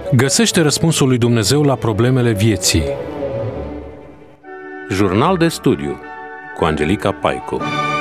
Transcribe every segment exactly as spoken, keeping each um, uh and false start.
Găsește răspunsul lui Dumnezeu la problemele vieții. Jurnal de studiu cu Angelica Paicu.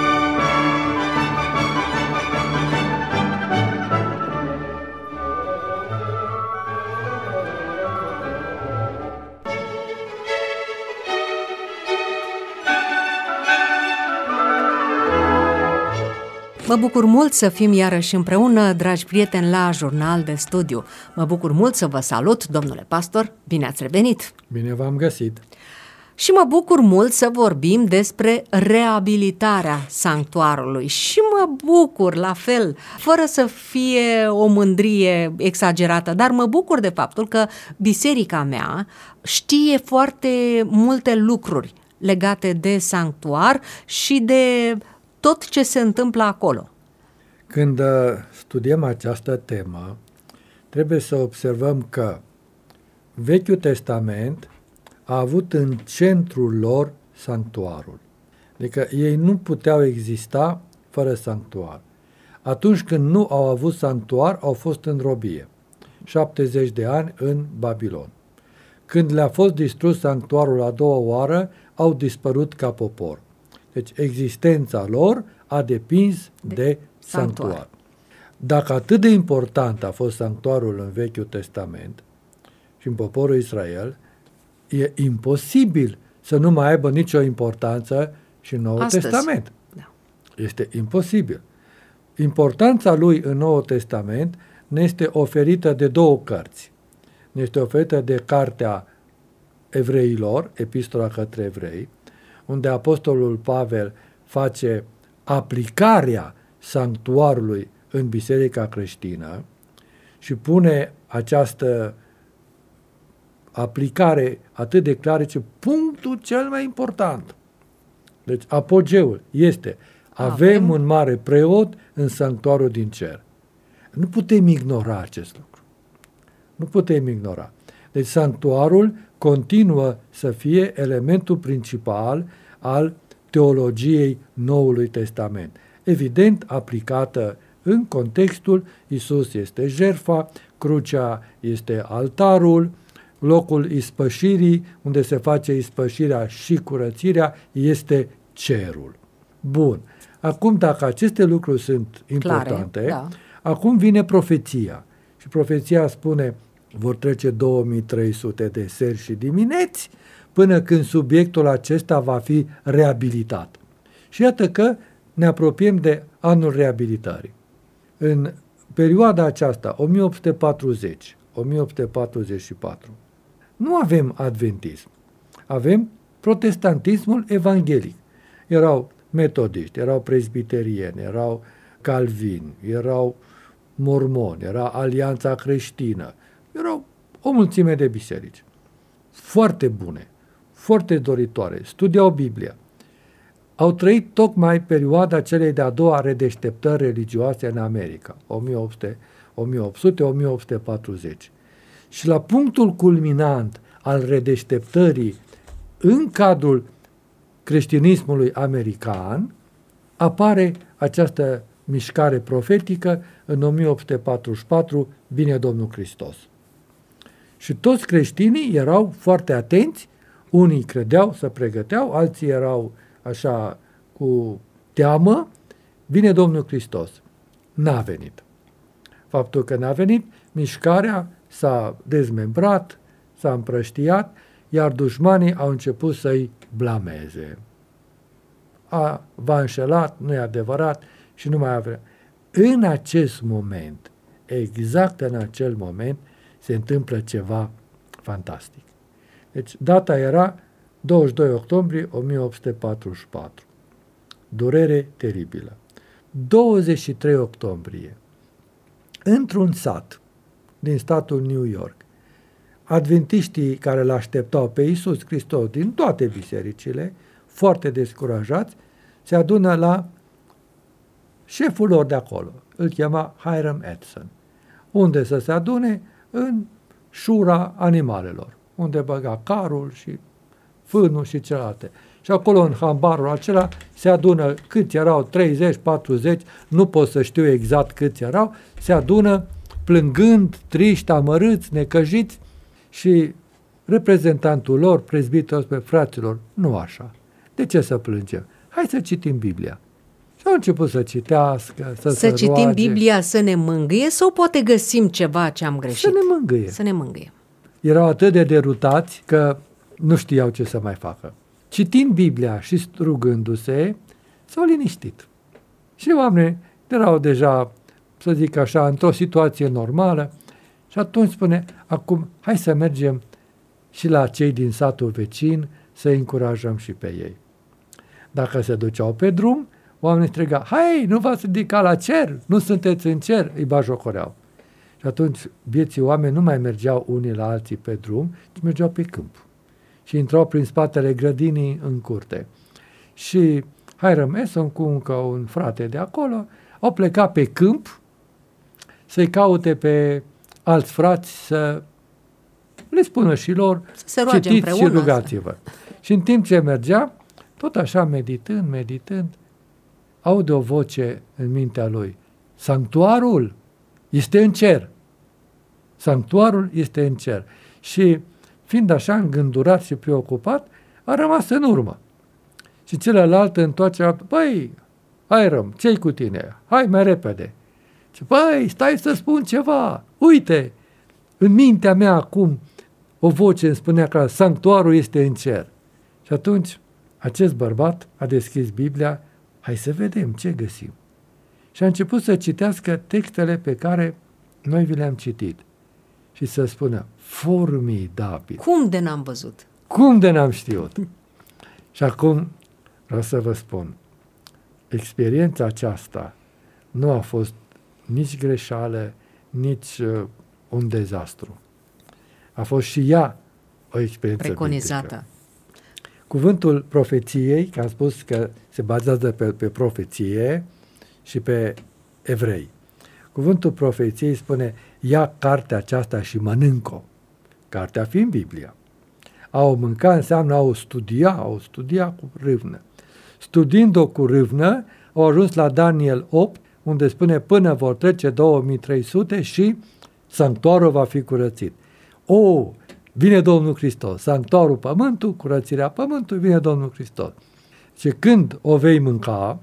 Mă bucur mult să fim iarăși împreună, dragi prieteni, la Jurnal de Studiu. Mă bucur mult să vă salut, domnule pastor, bine ați revenit! Bine v-am găsit! Și mă bucur mult să vorbim despre reabilitarea sanctuarului și mă bucur la fel, fără să fie o mândrie exagerată, dar mă bucur de faptul că biserica mea știe foarte multe lucruri legate de sanctuar și de tot ce se întâmplă acolo. Când studiem această temă, trebuie să observăm că Vechiul Testament a avut în centrul lor sanctuarul. Adică ei nu puteau exista fără sanctuar. Atunci când nu au avut sanctuar, au fost în robie. șaptezeci de ani în Babilon. Când le-a fost distrus sanctuarul a doua oară, au dispărut ca popor. Deci existența lor a depins de, de sanctuar. sanctuar. Dacă atât de important a fost sanctuarul în Vechiul Testament și în poporul Israel, e imposibil să nu mai aibă nicio importanță și în Noul Astăzi. Testament. Da. Este imposibil. Importanța lui în Noul Testament ne este oferită de două cărți. Ne este oferită de cartea Evreilor, Epistola către Evrei, unde apostolul Pavel face aplicarea sanctuarului în biserica creștină și pune această aplicare atât de clară, ce punctul cel mai important. Deci apogeul este avem, avem un mare preot în sanctuarul din cer. Nu putem ignora acest lucru. Nu putem ignora. Deci sanctuarul continuă să fie elementul principal al teologiei Noului Testament. Evident, aplicată în contextul Iisus este jertfa, crucea este altarul, locul ispășirii, unde se face ispășirea și curățirea, este cerul. Bun. Acum, dacă aceste lucruri sunt importante, Clare, da. Acum vine profeția. Și profeția spune, vor trece două mii trei sute de seri și dimineți până când subiectul acesta va fi reabilitat. Și iată că ne apropiem de anul reabilitării. În perioada aceasta, o mie opt sute patruzeci - o mie opt sute patruzeci și patru, nu avem adventism. Avem protestantismul evanghelic. Erau metodiști, erau presbiterieni, erau calvini, erau mormoni, era Alianța Creștină, erau o mulțime de biserici. Foarte bune, foarte doritoare, studiau Biblia. Au trăit tocmai perioada celei de-a doua redeșteptări religioase în America, o mie opt sute - o mie opt sute - o mie opt sute patruzeci. Și la punctul culminant al redeșteptării în cadrul creștinismului american apare această mișcare profetică în o mie opt sute patruzeci și patru, vine Domnul Hristos. Și toți creștinii erau foarte atenți, unii credeau, se pregăteau, alții erau așa cu teamă, vine Domnul Hristos. N-a venit. Faptul că n-a venit, mișcarea s-a dezmembrat, s-a împrăștiat, iar dușmanii au început să-i blameze. A, v-a înșelat, nu e adevărat și nu mai avea. În acest moment, exact în acel moment, se întâmplă ceva fantastic. Deci data era douăzeci și doi octombrie o mie opt sute patruzeci și patru. Durere teribilă. douăzeci și trei octombrie, într-un sat din statul New York, adventiștii care l-așteptau pe Iisus Hristos din toate bisericile, foarte descurajați, se adună la șeful lor de acolo. Îl chema Hiram Edson. Unde să se adune? În șura animalelor, unde băga carul și fânul și celelalte. Și acolo, în hambarul acela, se adună câți erau, treizeci, patruzeci, nu pot să știu exact câți erau, se adună plângând, triști, amărâți, necăjiți, și reprezentantul lor, prezbiterul, spune: fraților, nu așa. De ce să plângem? Hai să citim Biblia. Și au început să citească, să, să se citim roage. Biblia să ne mângâie sau poate găsim ceva ce am greșit? Să ne mângâie. Să ne mângâie. Erau atât de derutați că nu știau ce să mai facă. Citind Biblia și rugându-se, s-au liniștit. Și oamenii erau deja, să zic așa, într-o situație normală și atunci spune: acum hai să mergem și la cei din satul vecin să încurajăm și pe ei. Dacă se duceau pe drum, oamenii striga: hai, nu v-ați ridicat la cer, nu sunteți în cer, îi bajocoreau. Și atunci vieții oameni nu mai mergeau unii la alții pe drum, ci mergeau pe câmp. Și intrau prin spatele grădinii în curte. Și Hiram Eson cu încă un frate de acolo au plecat pe câmp să-i caute pe alți frați să le spună și lor: citiți și rugați-vă. Și în timp ce mergea, tot așa meditând, meditând, aude o voce în mintea lui: sanctuarul este în cer. Sanctuarul este în cer. Și fiind așa îngândurat și preocupat, a rămas în urmă. Și celălalt întoarce: băi, Hiram, ce-i cu tine? Hai mai repede. Și băi, stai să spun ceva. Uite, în mintea mea acum o voce îmi spunea că sanctuarul este în cer. Și atunci acest bărbat a deschis Biblia: hai să vedem ce găsim. Și a început să citească textele pe care noi vi le-am citit. Și să spună: formidabil. Cum de n-am văzut? Cum de n-am știut? Și acum vreau să vă spun, experiența aceasta nu a fost nici greșeală, nici uh, un dezastru. A fost și ea o experiență preconizată. biblică. Cuvântul profeției, că am spus că se bazează pe, pe profeție și pe evrei. Cuvântul profeției spune: ia cartea aceasta și mănânc-o. Cartea fiind Biblia. A o mânca înseamnă a o studia, a o studia cu râvnă. Studiind-o cu râvnă, au ajuns la Daniel opt, unde spune: până vor trece două mii trei sute și sanctuarul va fi curățit. O, vine Domnul Hristos. Sanctuarul pământul, curățirea pământului, vine Domnul Hristos. Și când o vei mânca,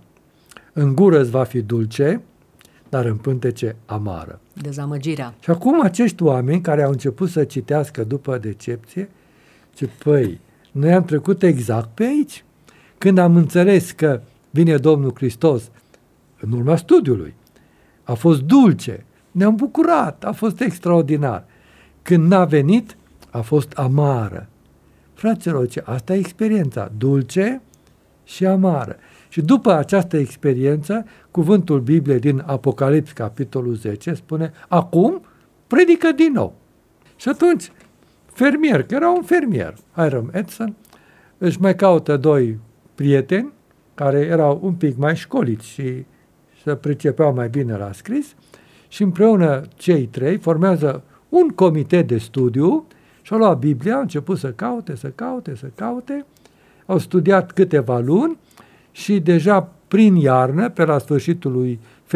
în gură îți va fi dulce, dar în pântece amară. Dezamăgirea. Și acum acești oameni care au început să citească după decepție, zice: păi, noi am trecut exact pe aici. Când am înțeles că vine Domnul Hristos, în urma studiului, a fost dulce, ne-am bucurat, a fost extraordinar. Când n-a venit, a fost amară. Fraților, asta e experiența, dulce și amară. Și după această experiență, cuvântul Bibliei din Apocalips, capitolul zece, spune: acum predică din nou. Și atunci, fermier, că era un fermier, Hiram Edson, își mai caută doi prieteni care erau un pic mai școliți și se pricepeau mai bine la scris și împreună cei trei formează un comitet de studiu și au luat Biblia, au început să caute, să caute, să caute, au studiat câteva luni și deja prin iarnă, pe la sfârșitul lui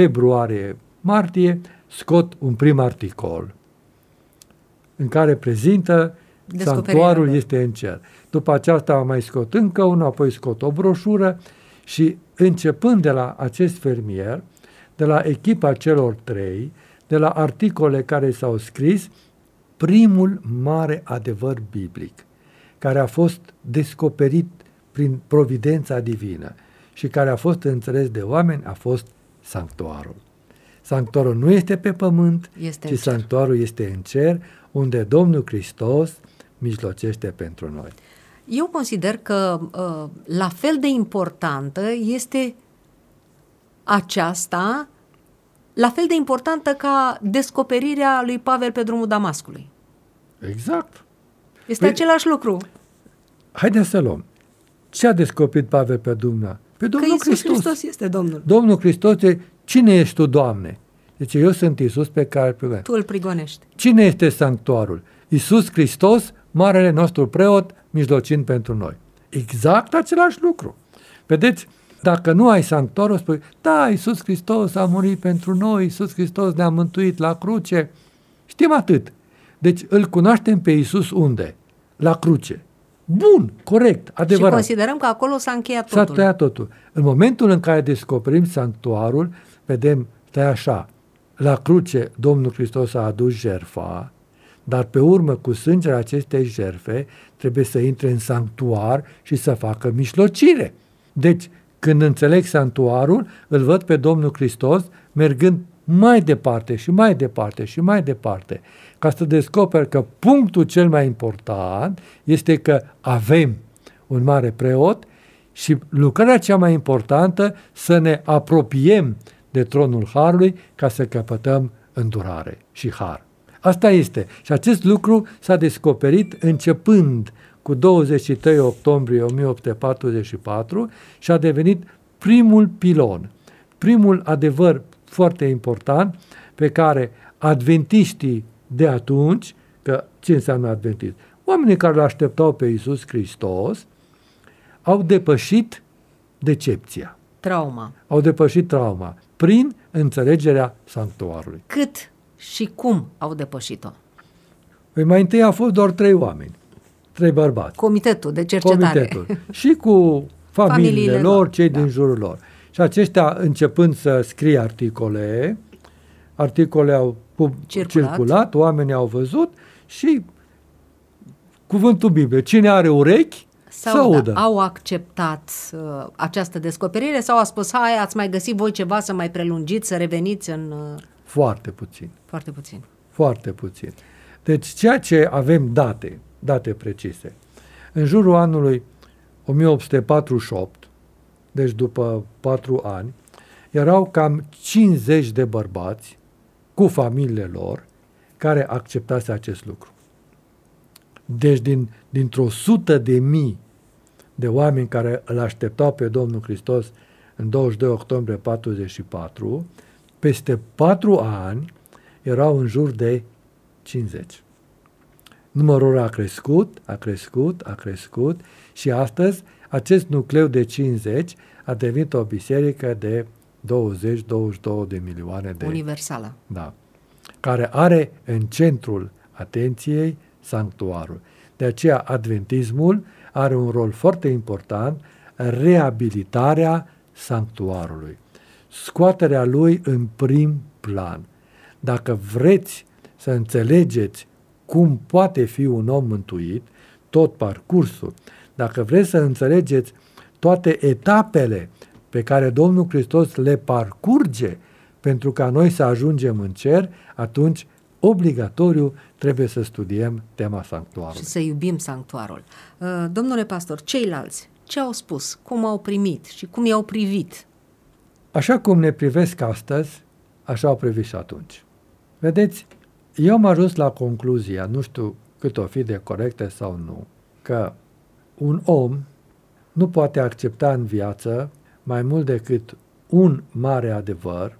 februarie-martie, scot un prim articol în care prezintă sanctuarul este în cer. După aceasta mai scot încă unul, apoi scot o broșură și începând de la acest fermier, de la echipa celor trei, de la articole care s-au scris, primul mare adevăr biblic, care a fost descoperit prin providența divină și care a fost înțeles de oameni, a fost sanctuarul. Sanctuarul nu este pe pământ, este ci sanctuarul este în cer, unde Domnul Hristos mijlocește pentru noi. Eu consider că la fel de importantă este aceasta, la fel de importantă ca descoperirea lui Pavel pe drumul Damascului. Exact. Este păi, același lucru. Haideți să luăm. Ce a descoperit Pavel pe Dumnezeu? Pe Domnul că Iisus Hristos. Hristos este Domnul. Domnul Hristos e: cine ești tu, Doamne? Deci eu sunt Iisus pe care îl primești. Tu îl prigonești. Cine este sanctuarul? Iisus Hristos, marele nostru preot, mijlocind pentru noi. Exact același lucru. Vedeți, Dacă nu ai sanctuarul, spui, da, Iisus Hristos a murit pentru noi, Iisus Hristos ne-a mântuit la cruce. Știm atât. Deci îl cunoaștem pe Iisus unde? La cruce. Bun, corect, adevărat. Și considerăm că acolo s-a încheiat S-a totul. tăiat totul. În momentul în care descoperim sanctuarul, vedem, stai așa, la cruce Domnul Hristos a adus jertfa, dar pe urmă, cu sângele acestei jertfe, trebuie să intre în sanctuar și să facă mișlocire. Deci, când înțeleg sanctuarul, îl văd pe Domnul Hristos mergând mai departe și mai departe și mai departe, ca să descoper că punctul cel mai important este că avem un mare preot și lucrarea cea mai importantă să ne apropiem de tronul Harului ca să căpătăm îndurare și har. Asta este. Și acest lucru s-a descoperit începând cu douăzeci și trei octombrie o mie opt sute patruzeci și patru și a devenit primul pilon, primul adevăr foarte important pe care adventiștii de atunci, că ce înseamnă adventist? Oamenii care l-așteptau pe Iisus Hristos au depășit decepția. Trauma. Au depășit trauma prin înțelegerea sanctuarului. Cât și cum au depășit-o? Păi mai întâi au fost doar trei oameni, trei bărbați. Comitetul de cercetare. Comitetul. Și cu familiile, Familiile lor, lor, cei da. din jurul lor. Și aceștia, începând să scrie articole, articole au Circulat. circulat, oamenii au văzut și cuvântul Bibliei. Cine are urechi, să Sau audă. da, au acceptat uh, această descoperire sau a spus, hai, ați mai găsit voi ceva să mai prelungiți, să reveniți în... Uh, Foarte puțin. foarte puțin. Foarte puțin. Deci ceea ce avem date, date precise, în jurul anului o mie opt sute patruzeci și opt, deci după patru ani, erau cam cincizeci de bărbați cu familiile lor care acceptase acest lucru. Deci din, dintr-o sută de mii de oameni care îl așteptau pe Domnul Hristos în douăzeci și doi octombrie patruzeci și patru, peste patru ani erau în jur de cincizeci. Numărul a crescut, a crescut, a crescut și astăzi acest nucleu de cincizeci a devenit o biserică de douăzeci douăzeci și două de milioane de... Universală. Da. Care are în centrul atenției sanctuarul. De aceea adventismul are un rol foarte important, reabilitarea sanctuarului, scoaterea lui în prim plan. Dacă vreți să înțelegeți cum poate fi un om mântuit, tot parcursul, dacă vreți să înțelegeți toate etapele pe care Domnul Hristos le parcurge pentru ca noi să ajungem în cer, atunci obligatoriu trebuie să studiem tema sanctuarului. Și să iubim sanctuarul. Uh, domnule pastor, ceilalți, ce au spus? Cum au primit și cum i-au privit? Așa cum ne privesc astăzi, așa au privit și atunci. Vedeți, eu am ajuns la concluzia, nu știu cât o fi de corectă sau nu, că un om nu poate accepta în viață mai mult decât un mare adevăr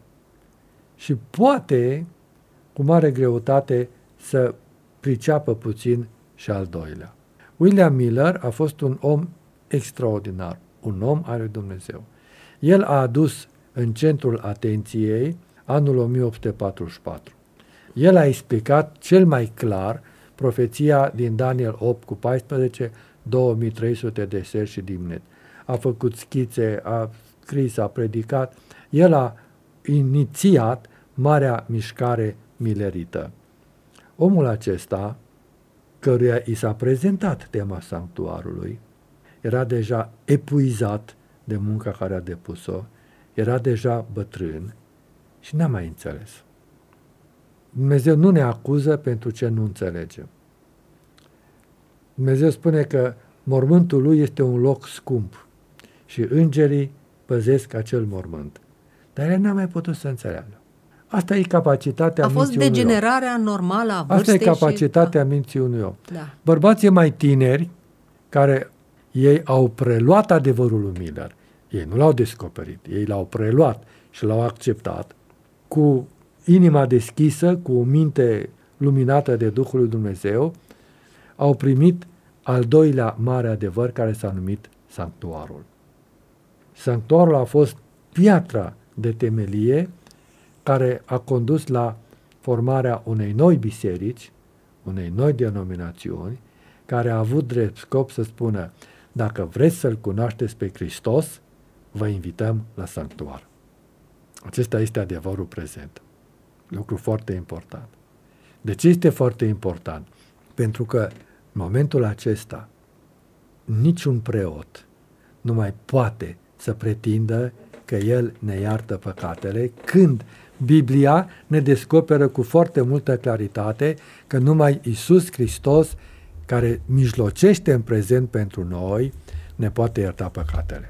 și poate, cu mare greutate, să priceapă puțin și al doilea. William Miller a fost un om extraordinar, un om al lui Dumnezeu. El a adus în centrul atenției anul o mie opt sute patruzeci și patru. El a explicat cel mai clar profeția din Daniel opt cu paisprezece, două mii trei sute de seri și dimineți. A făcut schițe, a scris, a predicat. El a inițiat marea mișcare millerită. Omul acesta, căruia i s-a prezentat tema sanctuarului, era deja epuizat de munca care a depus-o, era deja bătrân și n-a mai înțeles. Dumnezeu nu ne acuză pentru ce nu înțelegem. Dumnezeu spune că mormântul lui este un loc scump și îngerii păzesc acel mormânt. Dar el n-a mai putut să înțeleagă. Asta e capacitatea A fost minții unui om. degenerarea normală a vârstei. Asta e capacitatea și... minții unui om. Da. Bărbații mai tineri, care ei au preluat adevărul lui Miller, ei nu l-au descoperit, ei l-au preluat și l-au acceptat cu inima deschisă, cu o minte luminată de Duhul lui Dumnezeu, au primit al doilea mare adevăr care s-a numit sanctuarul. Sanctuarul a fost piatra de temelie care a condus la formarea unei noi biserici, unei noi denominațiuni, care a avut drept scop să spună: dacă vreți să-L cunoașteți pe Hristos, vă invităm la sanctuar. Acesta este adevărul prezent. Lucru foarte important. De ce este foarte important? Pentru că în momentul acesta niciun preot nu mai poate să pretindă că el ne iartă păcatele, când Biblia ne descoperă cu foarte multă claritate că numai Iisus Hristos, care mijlocește în prezent pentru noi, ne poate ierta păcatele.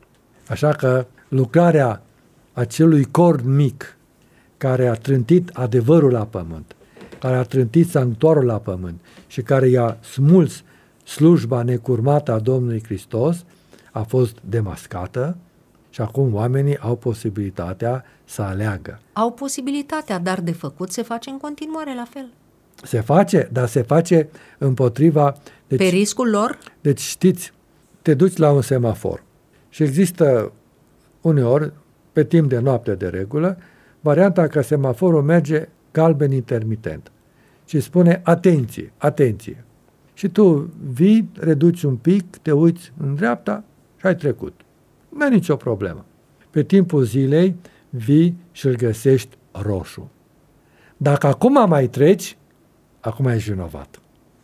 Așa că lucrarea acelui corn mic care a trântit adevărul la pământ, care a trântit sanctuarul la pământ și care i-a smuls slujba necurmată a Domnului Hristos, a fost demascată și acum oamenii au posibilitatea să aleagă. Au posibilitatea, dar de făcut se face în continuare la fel. Se face, dar se face împotriva... Deci, pe riscul lor? Deci știți, te duci la un semafor și există uneori, pe timp de noapte de regulă, varianta că semaforul merge galben intermitent și spune atenție, atenție. Și tu vii, reduci un pic, te uiți în dreapta și ai trecut. Nu e nicio problemă. Pe timpul zilei vii și îl găsești roșu. Dacă acum mai treci, acum ești vinovat.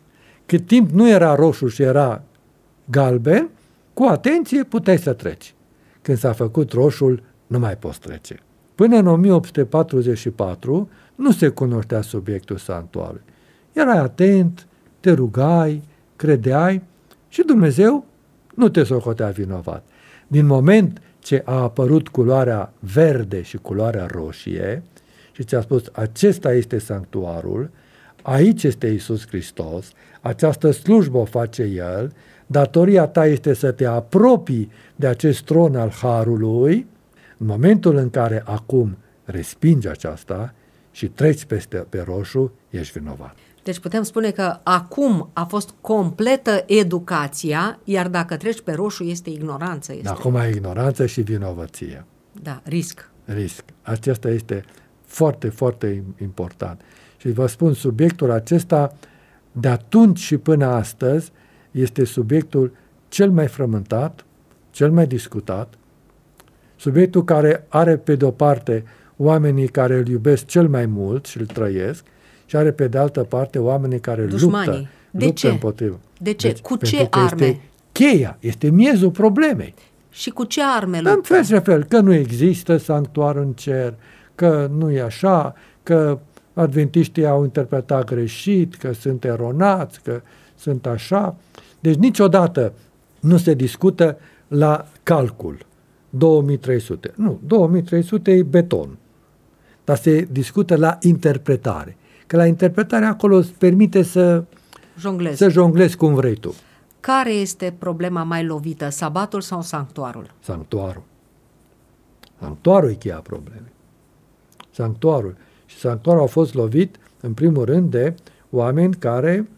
Cât timp nu era roșu și era galben, cu atenție puteai să treci. Când s-a făcut roșul, nu mai poți trece. Până în o mie opt sute patruzeci și patru nu se cunoștea subiectul sanctuarului. Erai atent, te rugai, credeai și Dumnezeu nu te socotea vinovat. Din moment ce a apărut culoarea verde și culoarea roșie și ți-a spus acesta este sanctuarul, aici este Iisus Hristos, această slujbă o face El, datoria ta este să te apropii de acest tron al Harului. În momentul în care acum respingi aceasta și treci peste pe roșu, ești vinovat. Deci putem spune că acum a fost completă educația, iar dacă treci pe roșu este ignoranță. Este... Acum e ignoranță și vinovăție. Da, risc. Risc. Acesta este foarte, foarte important. Și vă spun, subiectul acesta de atunci și până astăzi este subiectul cel mai frământat, cel mai discutat, subiectul care are pe de-o parte oamenii care îl iubesc cel mai mult și îl trăiesc și are pe de altă parte oamenii care Dușmanii. luptă, de luptă ce? împotrivă. De ce? Deci, cu ce arme? Este cheia, este miezul problemei. Și cu ce arme În luptă? fel și fel, că nu există sanctuar în cer, că nu e așa, că adventiștii au interpretat greșit, că sunt eronați, că sunt așa. Deci niciodată nu se discută la calcul două mii trei sute. Nu, două mii trei sute e beton. Dar se discută la interpretare. Că la interpretare acolo îți permite să jonglezi. să jonglezi cum vrei tu. Care este problema mai lovită, sabatul sau sanctuarul? Sanctuarul. Sanctuarul e cheia problemei. Sanctuarul. Și sanctuarul a fost lovit, în primul rând, de oameni care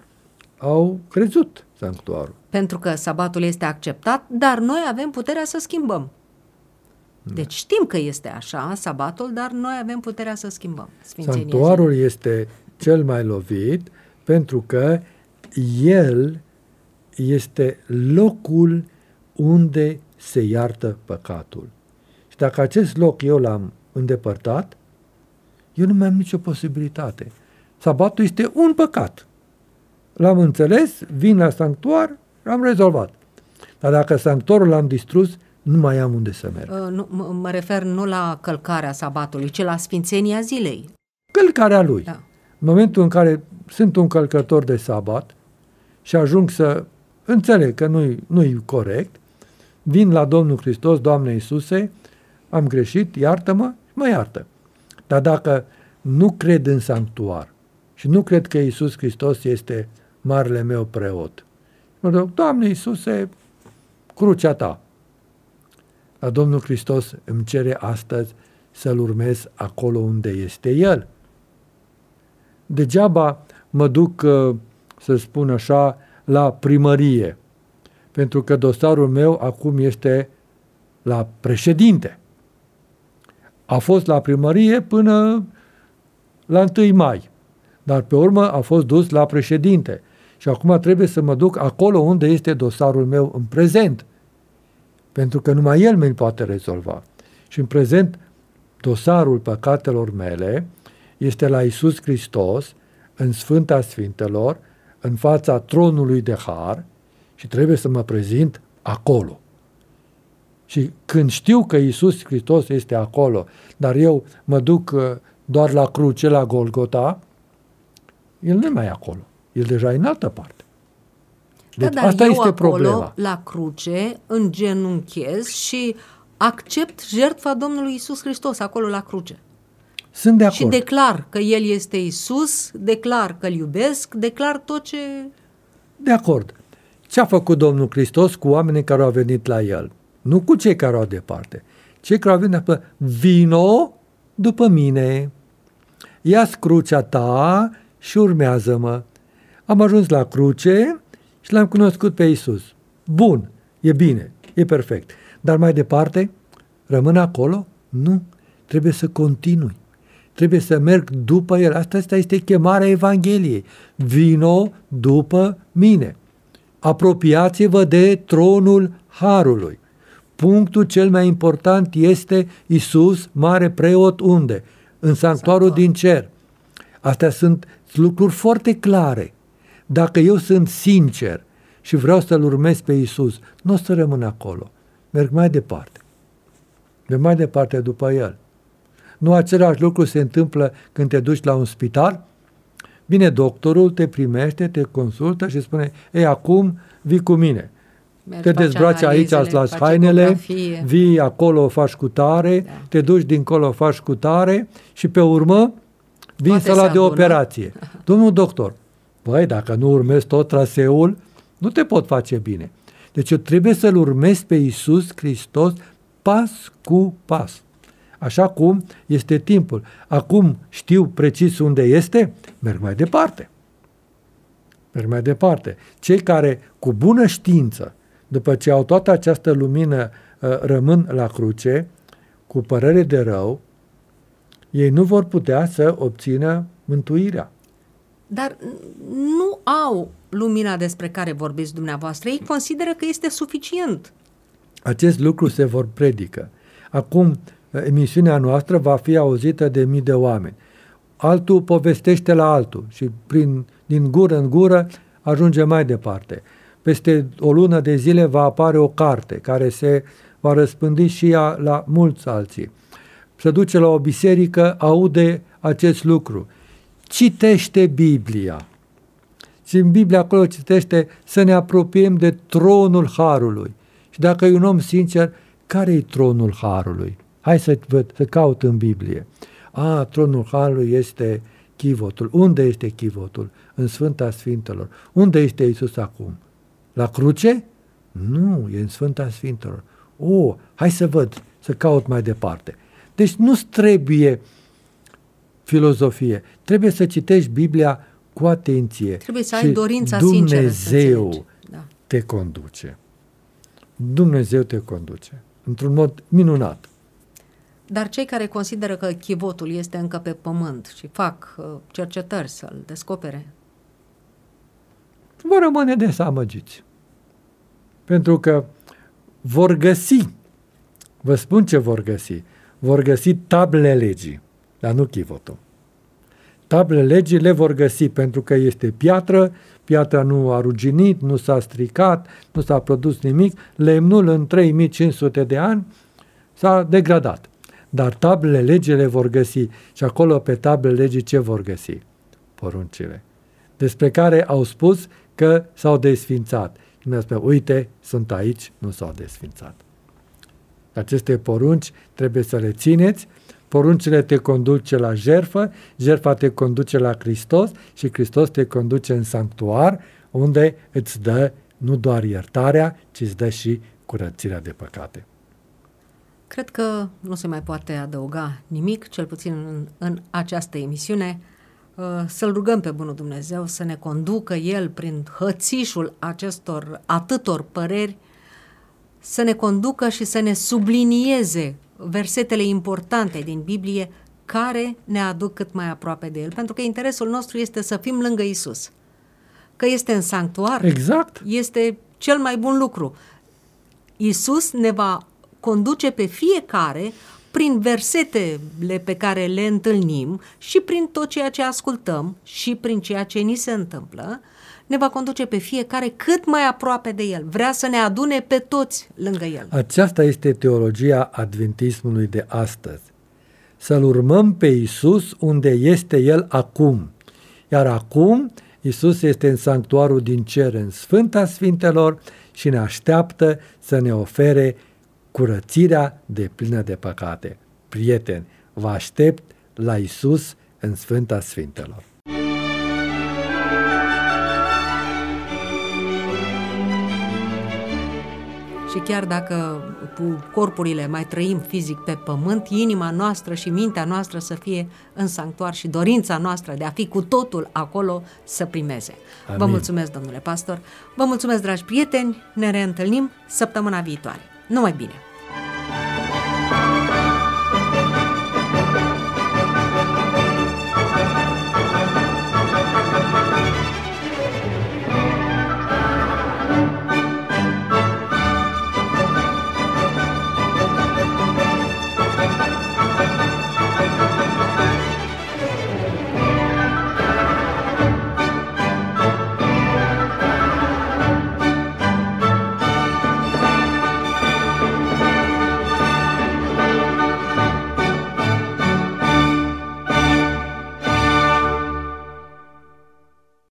au crezut sanctuarul. Pentru că sabatul este acceptat, dar noi avem puterea să schimbăm. Deci știm că este așa, sabatul, dar noi avem puterea să schimbăm. Sfințenia Sanctuarul zilei. este cel mai lovit pentru că el este locul unde se iartă păcatul. Și dacă acest loc eu l-am îndepărtat, eu nu mai am nicio posibilitate. Sabatul este un păcat. L-am înțeles, vin la sanctuar, l-am rezolvat. Dar dacă sanctuarul l-am distrus, nu mai am unde să merg. Uh, nu, m- mă refer nu la călcarea sabatului, ci la sfințenia zilei. Călcarea lui. Da. În momentul în care sunt un călcător de sabat și ajung să înțeleg că nu-i, nu-i corect, vin la Domnul Hristos, Doamne Iisuse, am greșit, iartă-mă, mă iartă. Dar dacă nu cred în sanctuar și nu cred că Iisus Hristos este marele meu preot, mă rog, Doamne Iisuse, crucea ta. Dar Domnul Hristos îmi cere astăzi să-L urmez acolo unde este El. Degeaba mă duc, să spun așa, la primărie, pentru că dosarul meu acum este la președinte. A fost la primărie până la întâi mai, dar pe urmă a fost dus la președinte. Și acum trebuie să mă duc acolo unde este dosarul meu în prezent, pentru că numai el mi-l poate rezolva. Și în prezent, dosarul păcatelor mele este la Iisus Hristos, în Sfânta Sfintelor, în fața tronului de har și trebuie să mă prezint acolo. Și când știu că Iisus Hristos este acolo, dar eu mă duc doar la cruce, la Golgota, el nu mai e acolo. El deja e în altă parte. Deci da, asta este acolo, problema. La cruce, îngenunchez și accept jertfa Domnului Iisus Hristos acolo la cruce. Sunt de acord. Și declar că El este Iisus, declar că Îl iubesc, declar tot ce... De acord. Ce a făcut Domnul Hristos cu oamenii care au venit la El? Nu cu cei care au departe. Cei care au venit după, vino după mine, ia-ți crucea ta și urmează-mă. Am ajuns la cruce și l-am cunoscut pe Iisus. Bun, e bine, e perfect. Dar mai departe, rămân acolo? Nu. Trebuie să continui. Trebuie să merg după El. Asta, asta este chemarea Evangheliei. Vino după mine. Apropiați-vă de tronul Harului. Punctul cel mai important este Iisus, mare preot, unde? În sanctuarul din cer. Astea sunt lucruri foarte clare. Dacă eu sunt sincer și vreau să-L urmez pe Iisus, nu o să rămân acolo. Merg mai departe. Merg mai departe după El. Nu același lucru se întâmplă când te duci la un spital? Vine doctorul, te primește, te consultă și spune, ei, acum vii cu mine. Mergi, te dezbraci aici, îți lași hainele, vii acolo, o faci cu tare, da. Te duci dincolo, o faci cu tare și pe urmă vii în sala de operație. Domnul doctor, băi, dacă nu urmezi tot traseul, nu te pot face bine. Deci eu trebuie să-L urmez pe Iisus Hristos pas cu pas. Așa cum este timpul. Acum știu precis unde este, merg mai departe. Merg mai departe. Cei care cu bună știință, după ce au toată această lumină, rămân la cruce, cu părere de rău, ei nu vor putea să obțină mântuirea. Dar nu au lumina despre care vorbiți dumneavoastră. Ei consideră că este suficient. Acest lucru se vor predică. Acum, emisiunea noastră va fi auzită de mii de oameni. Altul povestește la altul și prin, din gură în gură ajunge mai departe. Peste o lună de zile va apare o carte care se va răspândi și ea la mulți alții. Se duce la o biserică, aude acest lucru. Citește Biblia. Și în Biblia acolo citește să ne apropiem de tronul Harului. Și dacă e un om sincer, care e tronul Harului? Hai să văd, să caut în Biblie. A, tronul Harului este chivotul. Unde este chivotul? În Sfânta Sfintelor. Unde este Iisus acum? La cruce? Nu, e în Sfânta Sfintelor. O, hai să văd, să caut mai departe. Deci nu-ți trebuie filozofie. Trebuie să citești Biblia cu atenție. Trebuie să ai dorința sinceră să înțelegi. Dumnezeu da. te conduce. Dumnezeu te conduce. Într-un mod minunat. Dar cei care consideră că chivotul este încă pe pământ și fac uh, cercetări să-l descopere, vor rămâne dezamăgiți. Pentru că vor găsi, vă spun ce vor găsi, vor găsi tablele legii, dar nu chivotul. Tablele legii le vor găsi pentru că este piatră, piatra nu a ruginit, nu s-a stricat, nu s-a produs nimic, lemnul în trei mii cinci sute de ani s-a degradat. Dar tablele legii le vor găsi și acolo pe tablele legii ce vor găsi? Poruncile. Despre care au spus că s-au desfințat. Și mi-a spus, uite, sunt aici, nu s-au desfințat. Aceste porunci trebuie să le țineți, poruncile te conduce la jertfă, jertfa te conduce la Hristos și Hristos te conduce în sanctuar, unde îți dă nu doar iertarea, ci îți dă și curățirea de păcate. Cred că nu se mai poate adăuga nimic, cel puțin în, în această emisiune. Să-L rugăm pe bunul Dumnezeu să ne conducă El prin hățișul acestor atâtor păreri să ne conducă și să ne sublinieze versetele importante din Biblie care ne aduc cât mai aproape de El, pentru că interesul nostru este să fim lângă Isus. Că este în sanctuar, Exact. este cel mai bun lucru. Isus ne va conduce pe fiecare prin versetele pe care le întâlnim și prin tot ceea ce ascultăm și prin ceea ce ni se întâmplă, ne va conduce pe fiecare cât mai aproape de El. Vrea să ne adune pe toți lângă El. Aceasta este teologia adventismului de astăzi. Să-L urmăm pe Isus unde este El acum. Iar acum Isus este în sanctuarul din cer, în Sfânta Sfintelor, și ne așteaptă să ne ofere curățirea deplină de păcate. Prieteni, vă aștept la Isus în Sfânta Sfintelor. Și chiar dacă cu corpurile mai trăim fizic pe pământ, inima noastră și mintea noastră să fie în sanctuar și dorința noastră de a fi cu totul acolo să primeze. Amin. Vă mulțumesc, domnule pastor, vă mulțumesc, dragi prieteni, ne reîntâlnim săptămâna viitoare. Numai bine!